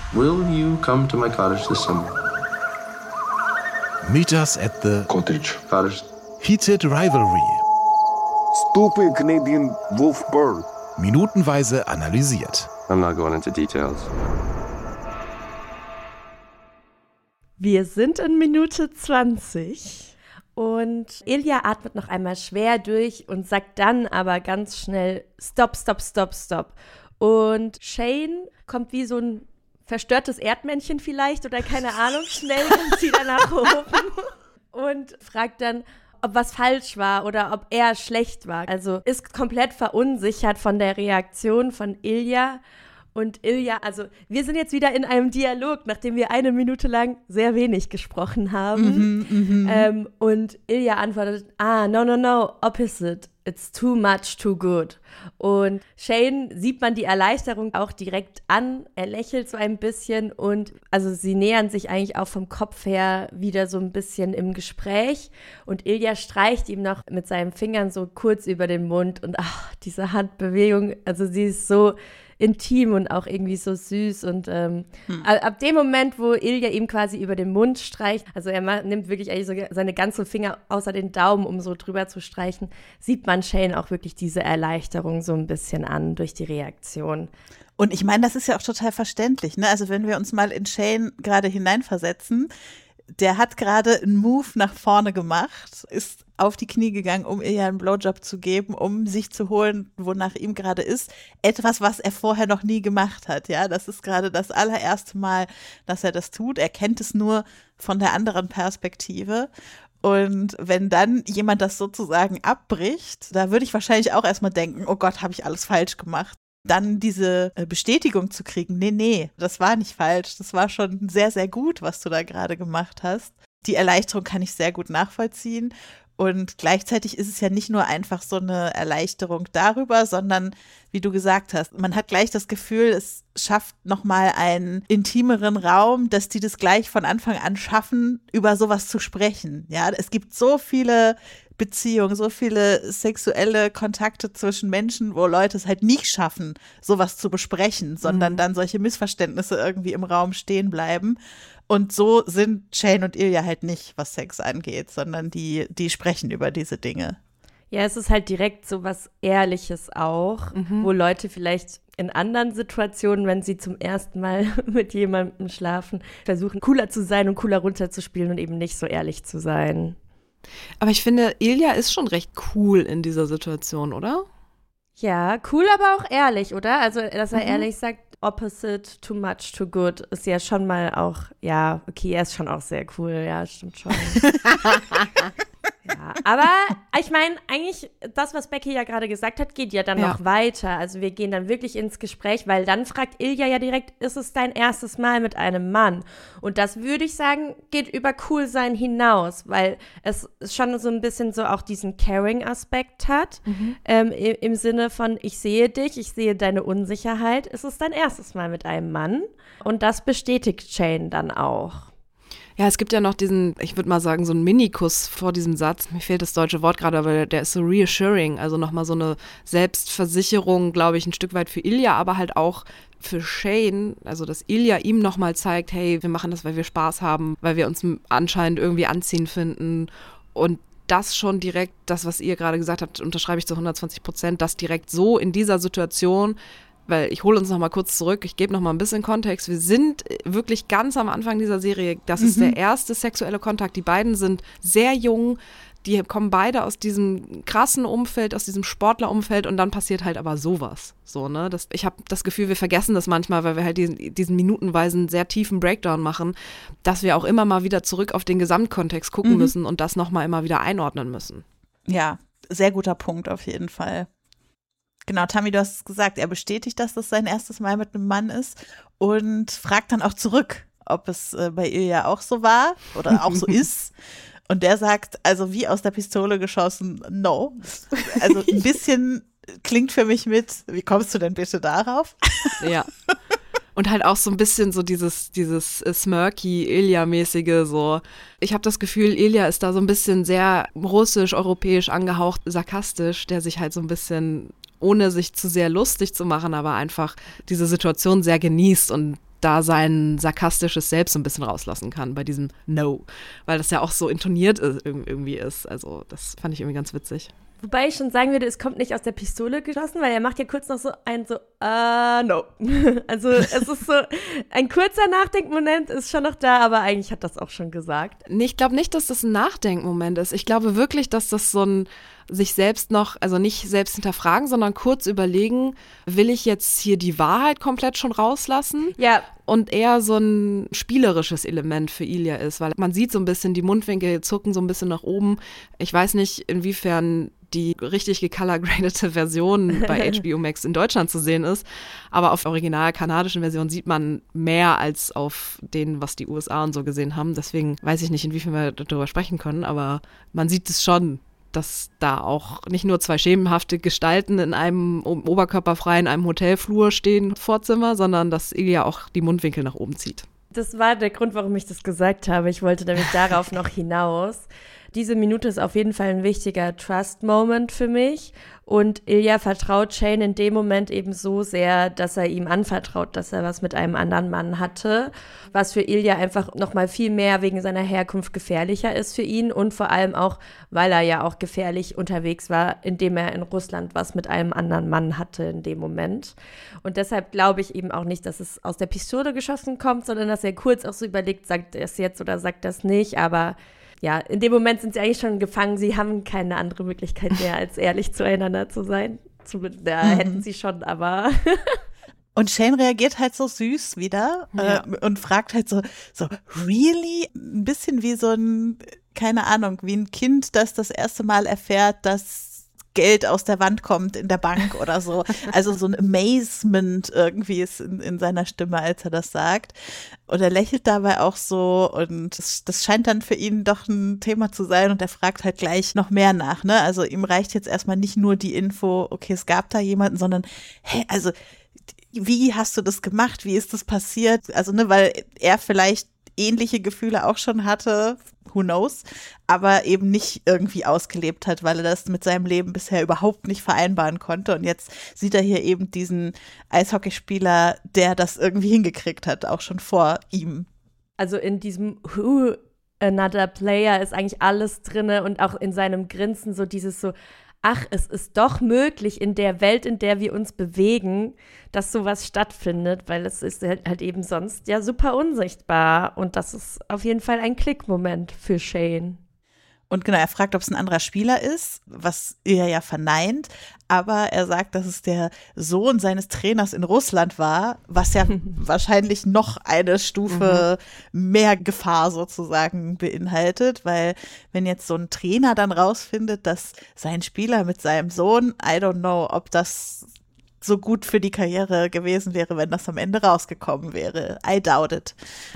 Will you come to my cottage this summer? Meet us at the Cottage. Heated Rivalry. Stupid Canadian wolf bird. Minutenweise analysiert. I'm not going into details. Wir sind in Minute 20 und Ilya atmet noch einmal schwer durch und sagt dann aber ganz schnell Stop, stop, stop, stop. Und Shane kommt wie so ein verstörtes Erdmännchen vielleicht oder keine Ahnung, schnell und zieht nach oben und fragt dann, ob was falsch war oder ob er schlecht war. Also ist komplett verunsichert von der Reaktion von Ilya. Und Ilya, also wir sind jetzt wieder in einem Dialog, nachdem wir 1 Minute lang sehr wenig gesprochen haben. Und Ilya antwortet, no, opposite. It's too much, too good. Und Shane sieht man die Erleichterung auch direkt an. Er lächelt so ein bisschen und also sie nähern sich eigentlich auch vom Kopf her wieder so ein bisschen im Gespräch. Und Ilya streicht ihm noch mit seinen Fingern so kurz über den Mund und diese Handbewegung, also sie ist so intim und auch irgendwie so süß und ab dem Moment, wo Ilya ihm quasi über den Mund streicht, also er nimmt wirklich eigentlich so seine ganzen Finger außer den Daumen, um so drüber zu streichen, sieht man Shane auch wirklich diese Erleichterung so ein bisschen an durch die Reaktion. Und ich meine, das ist ja auch total verständlich, ne? Also wenn wir uns mal in Shane gerade hineinversetzen, der hat gerade einen Move nach vorne gemacht, ist auf die Knie gegangen, um ihr einen Blowjob zu geben, um sich zu holen, wonach ihm gerade ist. Etwas, was er vorher noch nie gemacht hat, ja. Das ist gerade das allererste Mal, dass er das tut. Er kennt es nur von der anderen Perspektive. Und wenn dann jemand das sozusagen abbricht, da würde ich wahrscheinlich auch erstmal denken, oh Gott, habe ich alles falsch gemacht. Dann diese Bestätigung zu kriegen, nee, das war nicht falsch, das war schon sehr, sehr gut, was du da gerade gemacht hast. Die Erleichterung kann ich sehr gut nachvollziehen. Und gleichzeitig ist es ja nicht nur einfach so eine Erleichterung darüber, sondern, wie du gesagt hast, man hat gleich das Gefühl, es schafft nochmal einen intimeren Raum, dass die das gleich von Anfang an schaffen, über sowas zu sprechen. Ja, es gibt so viele Beziehungen, so viele sexuelle Kontakte zwischen Menschen, wo Leute es halt nicht schaffen, sowas zu besprechen, sondern dann solche Missverständnisse irgendwie im Raum stehen bleiben. Und so sind Shane und Ilya halt nicht, was Sex angeht, sondern die sprechen über diese Dinge. Ja, es ist halt direkt so was Ehrliches auch, wo Leute vielleicht in anderen Situationen, wenn sie zum ersten Mal mit jemandem schlafen, versuchen, cooler zu sein und cooler runterzuspielen und eben nicht so ehrlich zu sein. Aber ich finde, Ilya ist schon recht cool in dieser Situation, oder? Ja, cool, aber auch ehrlich, oder? Also, dass er ehrlich sagt, opposite, too much, too good, ist ja schon mal auch, ja, okay, er ist schon auch sehr cool, ja, stimmt schon. Ja, aber ich meine, eigentlich das, was Becky ja gerade gesagt hat, geht ja dann noch weiter. Also wir gehen dann wirklich ins Gespräch, weil dann fragt Ilya ja direkt, ist es dein erstes Mal mit einem Mann? Und das würde ich sagen, geht über Coolsein hinaus, weil es schon so ein bisschen so auch diesen Caring-Aspekt hat, im Sinne von, ich sehe dich, ich sehe deine Unsicherheit. Ist es dein erstes Mal mit einem Mann? Und das bestätigt Shane dann auch. Ja, es gibt ja noch diesen, ich würde mal sagen, so einen Minikuss vor diesem Satz. Mir fehlt das deutsche Wort gerade, aber der ist so reassuring, also nochmal so eine Selbstversicherung, glaube ich, ein Stück weit für Ilya, aber halt auch für Shane, also dass Ilya ihm nochmal zeigt, hey, wir machen das, weil wir Spaß haben, weil wir uns anscheinend irgendwie anziehen finden und das schon direkt, das, was ihr gerade gesagt habt, unterschreibe ich zu 120%, das direkt so in dieser Situation. Weil ich hole uns noch mal kurz zurück, ich gebe noch mal ein bisschen Kontext. Wir sind wirklich ganz am Anfang dieser Serie, das ist der erste sexuelle Kontakt. Die beiden sind sehr jung, die kommen beide aus diesem krassen Umfeld, aus diesem Sportlerumfeld und dann passiert halt aber sowas. So, ne? Ich habe das Gefühl, wir vergessen das manchmal, weil wir halt diesen minutenweisen, sehr tiefen Breakdown machen, dass wir auch immer mal wieder zurück auf den Gesamtkontext gucken müssen und das noch mal immer wieder einordnen müssen. Ja, sehr guter Punkt auf jeden Fall. Genau, Tammy, du hast es gesagt, er bestätigt, dass das sein erstes Mal mit einem Mann ist und fragt dann auch zurück, ob es bei Ilya auch so war oder auch so ist. Und der sagt, also wie aus der Pistole geschossen, no. Also ein bisschen klingt für mich mit, wie kommst du denn bitte darauf? Ja. Und halt auch so ein bisschen so dieses smirky, Ilya-mäßige so. Ich habe das Gefühl, Ilya ist da so ein bisschen sehr russisch, europäisch angehaucht, sarkastisch, der sich halt so ein bisschen, ohne sich zu sehr lustig zu machen, aber einfach diese Situation sehr genießt und da sein sarkastisches Selbst so ein bisschen rauslassen kann bei diesem No, weil das ja auch so intoniert irgendwie ist. Also das fand ich irgendwie ganz witzig. Wobei ich schon sagen würde, es kommt nicht aus der Pistole geschossen, weil er macht ja kurz noch so no. Also es ist so, ein kurzer Nachdenkmoment ist schon noch da, aber eigentlich hat das auch schon gesagt. Ich glaube nicht, dass das ein Nachdenkmoment ist. Ich glaube wirklich, dass das so ein sich selbst noch, also nicht selbst hinterfragen, sondern kurz überlegen, will ich jetzt hier die Wahrheit komplett schon rauslassen? Ja. Und eher so ein spielerisches Element für Ilya ist, weil man sieht so ein bisschen, die Mundwinkel zucken so ein bisschen nach oben. Ich weiß nicht, inwiefern die richtig gecolorgradete Version bei HBO Max in Deutschland zu sehen ist, aber auf der original kanadischen Version sieht man mehr als auf denen, was die USA und so gesehen haben. Deswegen weiß ich nicht, inwiefern wir darüber sprechen können, aber man sieht es schon, dass da auch nicht nur zwei schemenhafte Gestalten in einem oberkörperfrei in einem Hotelflur stehen, Vorzimmer, sondern dass Ilya auch die Mundwinkel nach oben zieht. Das war der Grund, warum ich das gesagt habe. Ich wollte nämlich darauf noch hinaus. Diese Minute ist auf jeden Fall ein wichtiger Trust-Moment für mich. Und Ilya vertraut Shane in dem Moment eben so sehr, dass er ihm anvertraut, dass er was mit einem anderen Mann hatte. Was für Ilya einfach nochmal viel mehr wegen seiner Herkunft gefährlicher ist für ihn. Und vor allem auch, weil er ja auch gefährlich unterwegs war, indem er in Russland was mit einem anderen Mann hatte in dem Moment. Und deshalb glaube ich eben auch nicht, dass es aus der Pistole geschossen kommt, sondern dass er kurz auch so überlegt, sagt er es jetzt oder sagt das nicht. Aber ja, in dem Moment sind sie eigentlich schon gefangen. Sie haben keine andere Möglichkeit mehr, als ehrlich zueinander zu sein. Zumindest hätten sie schon, aber Und Shane reagiert halt so süß wieder und fragt halt so, really? Ein bisschen wie so ein, keine Ahnung, wie ein Kind, das das erste Mal erfährt, dass Geld aus der Wand kommt in der Bank oder so. Also so ein Amazement irgendwie ist in seiner Stimme, als er das sagt. Und er lächelt dabei auch so und das scheint dann für ihn doch ein Thema zu sein und er fragt halt gleich noch mehr nach, ne? Also ihm reicht jetzt erstmal nicht nur die Info, okay, es gab da jemanden, sondern, hey, also wie hast du das gemacht? Wie ist das passiert? Also, ne, weil er vielleicht ähnliche Gefühle auch schon hatte, who knows, aber eben nicht irgendwie ausgelebt hat, weil er das mit seinem Leben bisher überhaupt nicht vereinbaren konnte. Und jetzt sieht er hier eben diesen Eishockeyspieler, der das irgendwie hingekriegt hat, auch schon vor ihm. Also in diesem Who Another Player ist eigentlich alles drinne und auch in seinem Grinsen so dieses so, ach, es ist doch möglich in der Welt, in der wir uns bewegen, dass sowas stattfindet, weil es ist halt eben sonst ja super unsichtbar und das ist auf jeden Fall ein Klickmoment für Shane. Und genau, er fragt, ob es ein anderer Spieler ist, was er ja verneint, aber er sagt, dass es der Sohn seines Trainers in Russland war, was ja wahrscheinlich noch eine Stufe mehr Gefahr sozusagen beinhaltet, weil wenn jetzt so ein Trainer dann rausfindet, dass sein Spieler mit seinem Sohn, I don't know, ob das so gut für die Karriere gewesen wäre, wenn das am Ende rausgekommen wäre. I doubt it.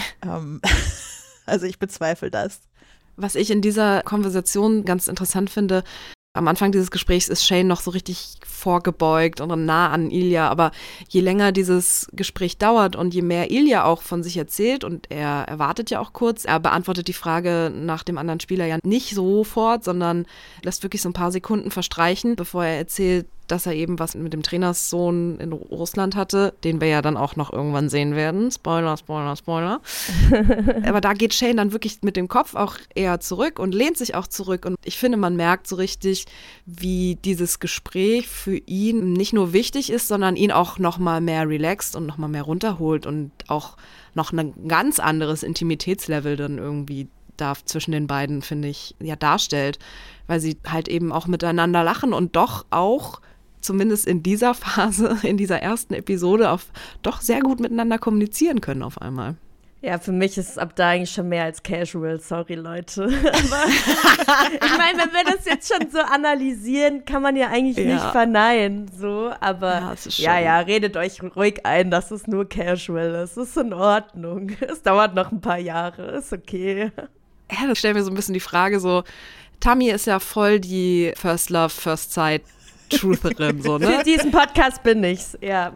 Also ich bezweifle das. Was ich in dieser Konversation ganz interessant finde, am Anfang dieses Gesprächs ist Shane noch so richtig vorgebeugt und nah an Ilya, aber je länger dieses Gespräch dauert und je mehr Ilya auch von sich erzählt und er wartet ja auch kurz, er beantwortet die Frage nach dem anderen Spieler ja nicht sofort, sondern lässt wirklich so ein paar Sekunden verstreichen, bevor er erzählt, dass er eben was mit dem Trainerssohn in Russland hatte, den wir ja dann auch noch irgendwann sehen werden. Spoiler, Spoiler, Spoiler. Aber da geht Shane dann wirklich mit dem Kopf auch eher zurück und lehnt sich auch zurück. Und ich finde, man merkt so richtig, wie dieses Gespräch für ihn nicht nur wichtig ist, sondern ihn auch noch mal mehr relaxt und noch mal mehr runterholt und auch noch ein ganz anderes Intimitätslevel dann irgendwie da zwischen den beiden, finde ich, ja darstellt. Weil sie halt eben auch miteinander lachen und doch auch zumindest in dieser Phase, in dieser ersten Episode, doch sehr gut miteinander kommunizieren können auf einmal. Ja, für mich ist es ab da eigentlich schon mehr als casual, sorry Leute. Aber ich meine, wenn wir das jetzt schon so analysieren, kann man ja eigentlich nicht verneinen, so, aber ja, redet euch ruhig ein, dass es nur casual ist, ist in Ordnung. Es dauert noch ein paar Jahre, ist okay. Ja, das stellt mir so ein bisschen die Frage so, Tammy ist ja voll die First Love, First Sight Trutherin, so, ne? Für diesen Podcast bin ich's, ja.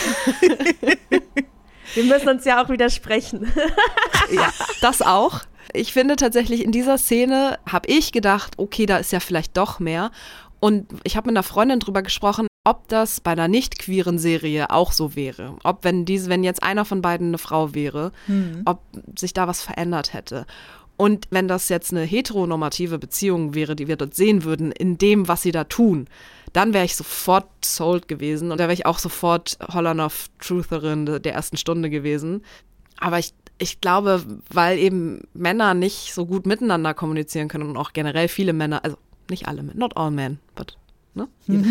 Wir müssen uns ja auch widersprechen. Ja, das auch. Ich finde tatsächlich, in dieser Szene habe ich gedacht, okay, da ist ja vielleicht doch mehr. Und ich habe mit einer Freundin drüber gesprochen, ob das bei einer nicht queeren Serie auch so wäre. Ob wenn jetzt einer von beiden eine Frau wäre, ob sich da was verändert hätte. Und wenn das jetzt eine heteronormative Beziehung wäre, die wir dort sehen würden, in dem, was sie da tun, dann wäre ich sofort sold gewesen und da wäre ich auch sofort Holanoff-Trutherin der ersten Stunde gewesen. Aber ich glaube, weil eben Männer nicht so gut miteinander kommunizieren können und auch generell viele Männer, also nicht alle, not all men, but ne?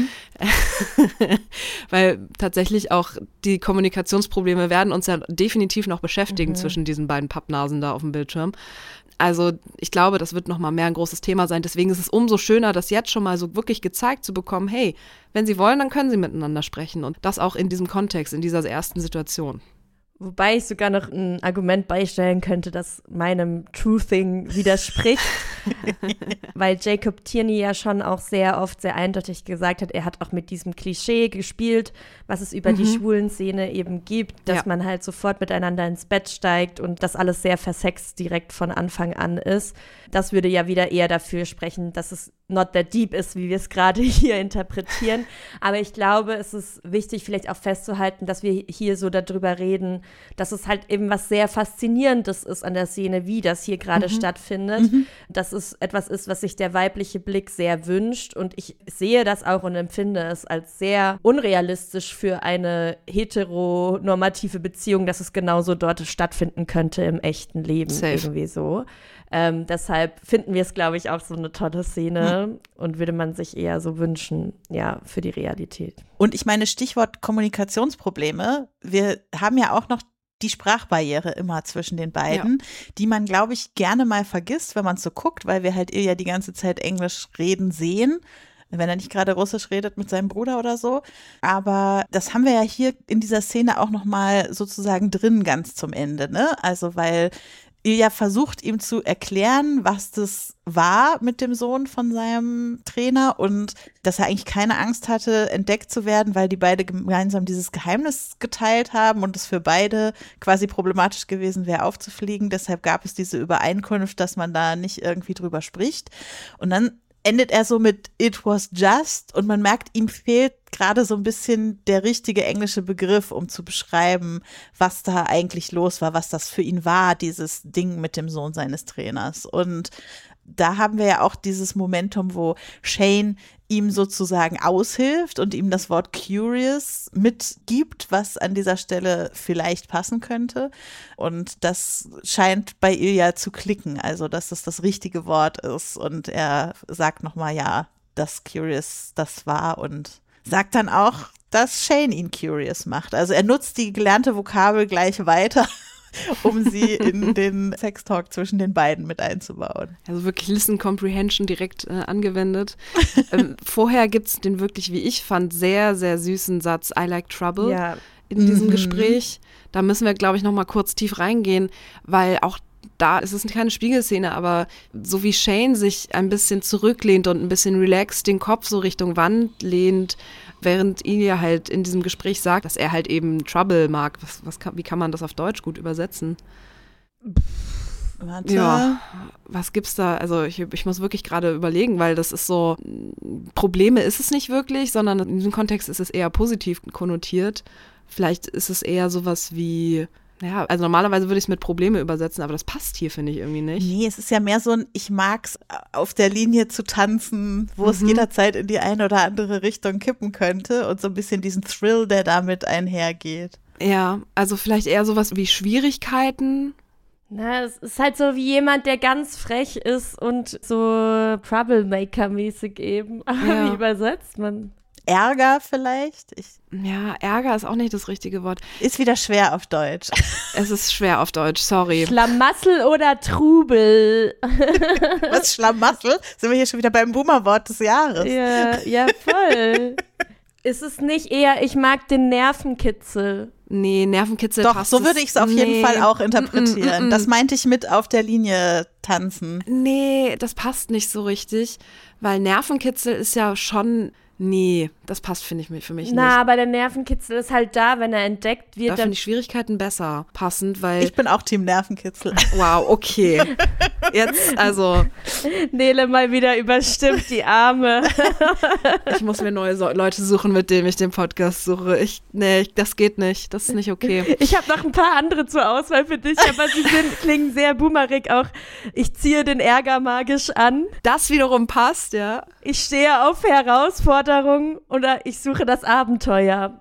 Weil tatsächlich auch die Kommunikationsprobleme werden uns ja definitiv noch beschäftigen zwischen diesen beiden Pappnasen da auf dem Bildschirm. Also ich glaube, das wird noch mal mehr ein großes Thema sein. Deswegen ist es umso schöner, das jetzt schon mal so wirklich gezeigt zu bekommen, hey, wenn sie wollen, dann können sie miteinander sprechen. Und das auch in diesem Kontext, in dieser ersten Situation. Wobei ich sogar noch ein Argument beistellen könnte, das meinem Truthing widerspricht. Weil Jacob Tierney ja schon auch sehr oft sehr eindeutig gesagt hat, er hat auch mit diesem Klischee gespielt, was es über die schwulen Szene eben gibt, dass man halt sofort miteinander ins Bett steigt und das alles sehr versext direkt von Anfang an ist. Das würde ja wieder eher dafür sprechen, dass es not that deep ist, wie wir es gerade hier interpretieren. Aber ich glaube, es ist wichtig, vielleicht auch festzuhalten, dass wir hier so darüber reden, dass es halt eben was sehr Faszinierendes ist an der Szene, wie das hier gerade stattfindet. Dass es etwas ist, was sich der weibliche Blick sehr wünscht. Und ich sehe das auch und empfinde es als sehr unrealistisch für eine heteronormative Beziehung, dass es genauso dort stattfinden könnte im echten Leben. Safe. Irgendwie so. Deshalb finden wir es, glaube ich, auch so eine tolle Szene und würde man sich eher so wünschen, ja, für die Realität. Und ich meine, Stichwort Kommunikationsprobleme, wir haben ja auch noch die Sprachbarriere immer zwischen den beiden, die man, glaube ich, gerne mal vergisst, wenn man es so guckt, weil wir halt ja die ganze Zeit Englisch reden sehen, wenn er nicht gerade Russisch redet mit seinem Bruder oder so. Aber das haben wir ja hier in dieser Szene auch noch mal sozusagen drin ganz zum Ende, ne? Also weil Ilja versucht ihm zu erklären, was das war mit dem Sohn von seinem Trainer und dass er eigentlich keine Angst hatte, entdeckt zu werden, weil die beide gemeinsam dieses Geheimnis geteilt haben und es für beide quasi problematisch gewesen wäre, aufzufliegen. Deshalb gab es diese Übereinkunft, dass man da nicht irgendwie drüber spricht. Und dann endet er so mit "It was just" und man merkt, ihm fehlt gerade so ein bisschen der richtige englische Begriff, um zu beschreiben, was da eigentlich los war, was das für ihn war, dieses Ding mit dem Sohn seines Trainers. Und da haben wir ja auch dieses Momentum, wo Shane ihm sozusagen aushilft und ihm das Wort curious mitgibt, was an dieser Stelle vielleicht passen könnte. Und das scheint bei Ilja zu klicken, also dass es das richtige Wort ist. Und er sagt nochmal, ja, das curious, das war, und sagt dann auch, dass Shane ihn curious macht. Also er nutzt die gelernte Vokabel gleich weiter, um sie in den Sextalk zwischen den beiden mit einzubauen. Also wirklich Listen Comprehension direkt angewendet. Vorher gibt es den wirklich, wie ich fand, sehr, sehr süßen Satz "I like trouble" in diesem Gespräch. Da müssen wir, glaube ich, noch mal kurz tief reingehen, weil auch da ist es keine Spiegelszene, aber so wie Shane sich ein bisschen zurücklehnt und ein bisschen relaxed den Kopf so Richtung Wand lehnt, während Ilja halt in diesem Gespräch sagt, dass er halt eben Trouble mag. Wie kann man das auf Deutsch gut übersetzen? Warte. Ja, was gibt's da? Also ich muss wirklich gerade überlegen, weil das ist so, Probleme ist es nicht wirklich, sondern in diesem Kontext ist es eher positiv konnotiert. Vielleicht ist es eher sowas wie, ja, also normalerweise würde ich es mit Probleme übersetzen, aber das passt hier, finde ich, irgendwie nicht. Nee, es ist ja mehr so ein, ich mag's, auf der Linie zu tanzen, wo es jederzeit in die eine oder andere Richtung kippen könnte und so ein bisschen diesen Thrill, der damit einhergeht. Ja, also vielleicht eher sowas wie Schwierigkeiten. Na, es ist halt so wie jemand, der ganz frech ist und so Troublemaker-mäßig eben. Aber wie übersetzt man? Ärger vielleicht? Ja, Ärger ist auch nicht das richtige Wort. Ist wieder schwer auf Deutsch. Es ist schwer auf Deutsch, sorry. Schlamassel oder Trubel? Was, Schlamassel? Sind wir hier schon wieder beim Boomer-Wort des Jahres? Ja, voll. Ist es nicht eher, ich mag den Nervenkitzel? Nee, Nervenkitzel Doch, passt so würde ich es auf jeden Fall auch interpretieren. Das meinte ich mit auf der Linie tanzen. Nee, das passt nicht so richtig, weil Nervenkitzel ist ja schon Nee, das passt, finde ich, für mich nicht. Na, aber der Nervenkitzel ist halt da, wenn er entdeckt wird. Da finde ich Schwierigkeiten besser passend, weil... Ich bin auch Team Nervenkitzel. Wow, okay. Jetzt, also... Nele mal wieder überstimmt, die Arme. Ich muss mir neue Leute suchen, mit denen ich den Podcast suche. Nee, das geht nicht. Das ist nicht okay. Ich habe noch ein paar andere zur Auswahl für dich, aber sie klingen sehr boomerig auch. Ich ziehe den Ärger magisch an. Das wiederum passt, ja. Ich stehe auf Herausforderungen oder ich suche das Abenteuer.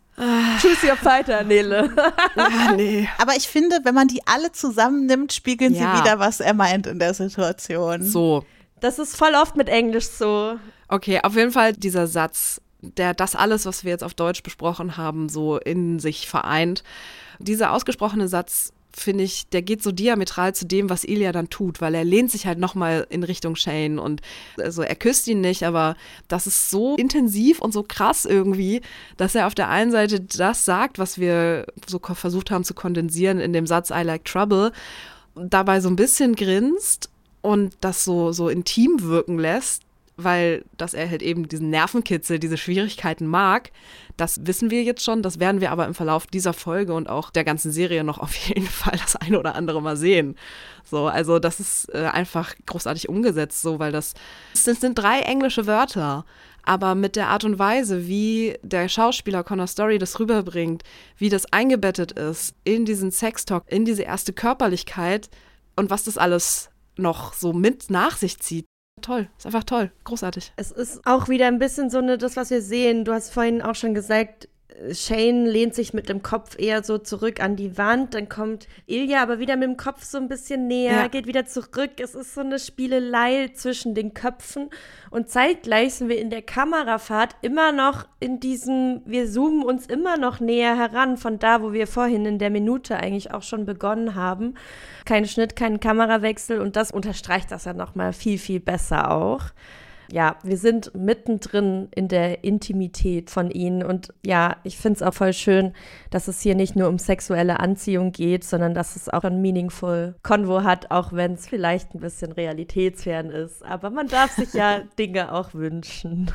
Choose your fighter, Nele. Ja, nee. Aber ich finde, wenn man die alle zusammennimmt, spiegeln sie wieder, was er meint in der Situation. So. Das ist voll oft mit Englisch so. Okay, auf jeden Fall dieser Satz, der das alles, was wir jetzt auf Deutsch besprochen haben, so in sich vereint. Dieser ausgesprochene Satz, finde ich, der geht so diametral zu dem, was Ilya dann tut, weil er lehnt sich halt nochmal in Richtung Shane und also er küsst ihn nicht, aber das ist so intensiv und so krass irgendwie, dass er auf der einen Seite das sagt, was wir so versucht haben zu kondensieren in dem Satz I like trouble, dabei so ein bisschen grinst und das so intim wirken lässt, weil dass er halt eben diesen Nervenkitzel, diese Schwierigkeiten mag, das wissen wir jetzt schon, das werden wir aber im Verlauf dieser Folge und auch der ganzen Serie noch auf jeden Fall das eine oder andere Mal sehen. So, also das ist einfach großartig umgesetzt, so, weil das sind 3 englische Wörter, aber mit der Art und Weise, wie der Schauspieler Connor Story das rüberbringt, wie das eingebettet ist in diesen Sextalk, in diese erste Körperlichkeit und was das alles noch so mit nach sich zieht. Toll, ist einfach toll, großartig. Es ist auch wieder ein bisschen so das, was wir sehen. Du hast vorhin auch schon gesagt, Shane lehnt sich mit dem Kopf eher so zurück an die Wand, dann kommt Ilya aber wieder mit dem Kopf so ein bisschen näher, geht wieder zurück. Es ist so eine Spielelei zwischen den Köpfen und zeitgleich sind wir in der Kamerafahrt immer noch in diesem, wir zoomen uns immer noch näher heran von da, wo wir vorhin in der Minute eigentlich auch schon begonnen haben. Kein Schnitt, kein Kamerawechsel und das unterstreicht das ja nochmal viel, viel besser auch. Ja, wir sind mittendrin in der Intimität von ihnen und ja, ich finde es auch voll schön, dass es hier nicht nur um sexuelle Anziehung geht, sondern dass es auch ein meaningful Convo hat, auch wenn es vielleicht ein bisschen realitätsfern ist. Aber man darf sich ja Dinge auch wünschen.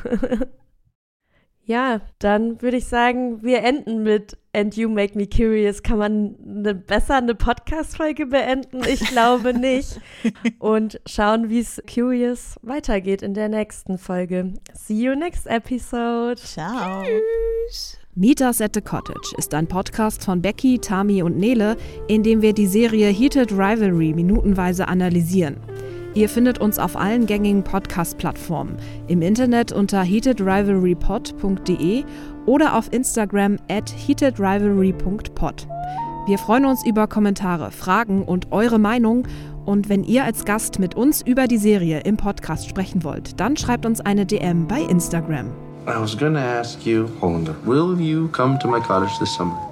Ja, dann würde ich sagen, wir enden mit And You Make Me Curious. Kann man besser eine Podcast-Folge beenden? Ich glaube nicht. Und schauen, wie es Curious weitergeht in der nächsten Folge. See you next episode. Ciao. Tschüss. Meet Us at the Cottage ist ein Podcast von Becky, Tami und Nele, in dem wir die Serie Heated Rivalry minutenweise analysieren. Ihr findet uns auf allen gängigen Podcast-Plattformen, im Internet unter heatedrivalrypod.de oder auf Instagram @heatedrivalry.pod. Wir freuen uns über Kommentare, Fragen und eure Meinung. Und wenn ihr als Gast mit uns über die Serie im Podcast sprechen wollt, dann schreibt uns eine DM bei Instagram. I was gonna ask you, Hollander, will you come to my cottage this summer?